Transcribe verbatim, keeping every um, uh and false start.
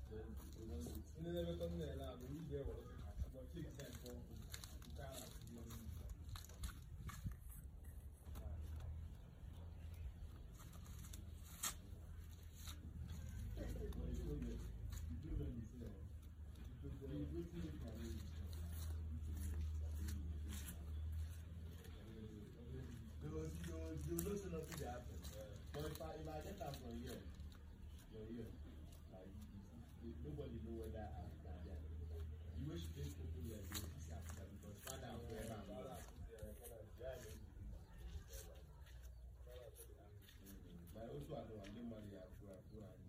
Ini never come there now. We get what about six cents for Ghana. You listen up to the happen. But if I if I get that from here, you're here. Like nobody know where that Africa is. You wish to take people here to see Africa because father and forever. But also I know I'm the money Africa.